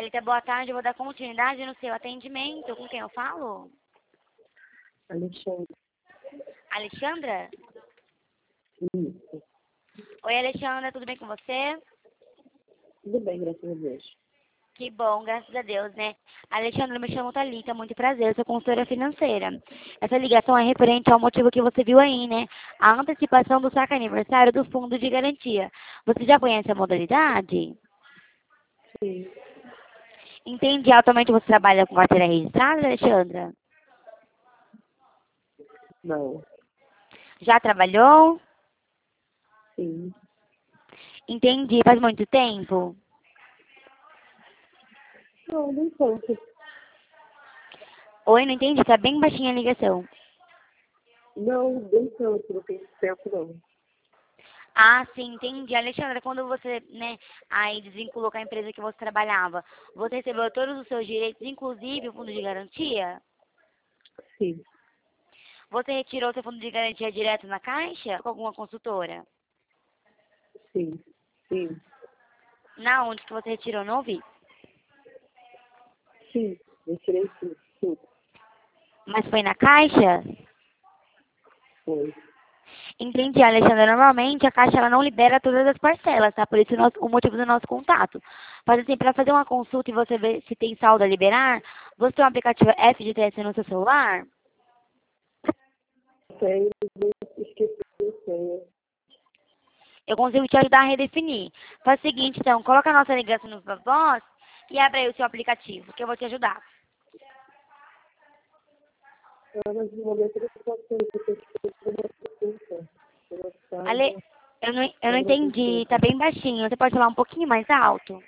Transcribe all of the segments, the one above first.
Thalita, boa tarde. Eu vou dar continuidade no seu atendimento. Com quem eu falo? Alexandre. Alexandra? Isso. Oi, Alexandra. Tudo bem com você? Tudo bem, graças a Deus. Que bom, graças a Deus, né? Alexandra, me chamo Thalita. Muito prazer. Eu sou consultora financeira. Essa ligação é referente ao motivo que você viu aí, né? A antecipação do saque aniversário do fundo de garantia. Você já conhece a modalidade? Sim. Entendi. Atualmente você trabalha com carteira registrada, Alexandra? Não. Já trabalhou? Sim. Entendi. Faz muito tempo? Não, nem tanto. Oi, não entendi. Tá bem baixinha a ligação. Não, nem tanto. Não tem tempo, não. Ah, sim, entendi. Alexandra, quando você, né, aí desvinculou com a empresa que você trabalhava, você recebeu todos os seus direitos, inclusive o fundo de garantia? Sim. Você retirou seu fundo de garantia direto na Caixa com alguma consultora? Sim. Sim. Na onde que você retirou? Não ouvi. Sim. Eu tirei tudo. Tudo. Mas foi na Caixa? Foi. Entendi, Alexandra. Normalmente a Caixa ela não libera todas as parcelas, tá? Por isso o motivo do nosso contato. Mas assim, para fazer uma consulta e você ver se tem saldo a liberar, você tem um aplicativo FGTS no seu celular? Tenho, esqueci de senha. Eu consigo te ajudar a redefinir. Faz o seguinte, então, coloca a nossa ligação no Viva Voz e abre aí o seu aplicativo, que eu vou te ajudar. Mas no momento eu não posso ter uma consulta. Ale, eu não entendi, tá bem baixinho. Você pode falar um pouquinho mais alto?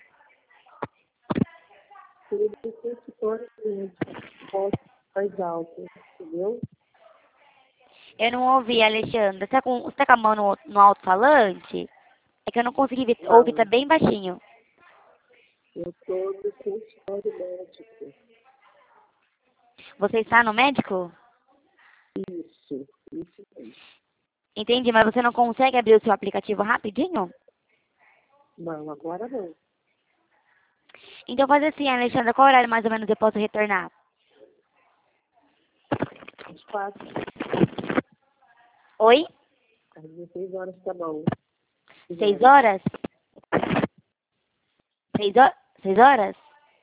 Seria de consultório mais alto, entendeu? Eu não ouvi, Alexandra. Você tá com a mão no alto-falante? É que eu não consegui ouvir, tá Não. bem baixinho. Eu estou no consultório médico. Você está no médico? Isso mesmo. Entendi, mas você não consegue abrir o seu aplicativo rapidinho? Não, agora não. Então faz assim, Alexandra, qual horário mais ou menos eu posso retornar? Às 4, Oi? às 16 horas tá bom. 6 horas? 6 horas?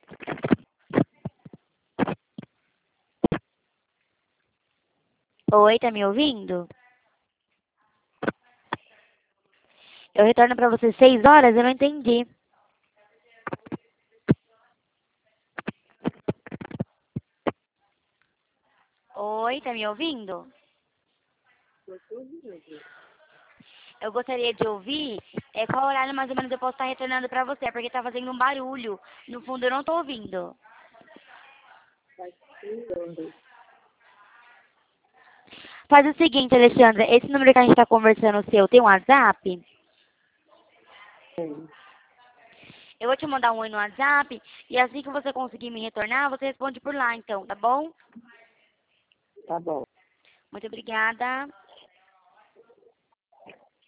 Oi, tá me ouvindo? Eu retorno pra você 6 horas? Eu não entendi. Oi, tá me ouvindo? Eu tô ouvindo. Eu gostaria de ouvir qual horário mais ou menos eu posso estar retornando pra você, porque tá fazendo um barulho. No fundo eu não tô ouvindo. Faz 6 horas. Faz o seguinte, Alexandra, esse número que a gente tá conversando o seu, tem um WhatsApp? Tem. Eu vou te mandar um oi no WhatsApp e assim que você conseguir me retornar, você responde por lá então, tá bom? Tá bom. Muito obrigada.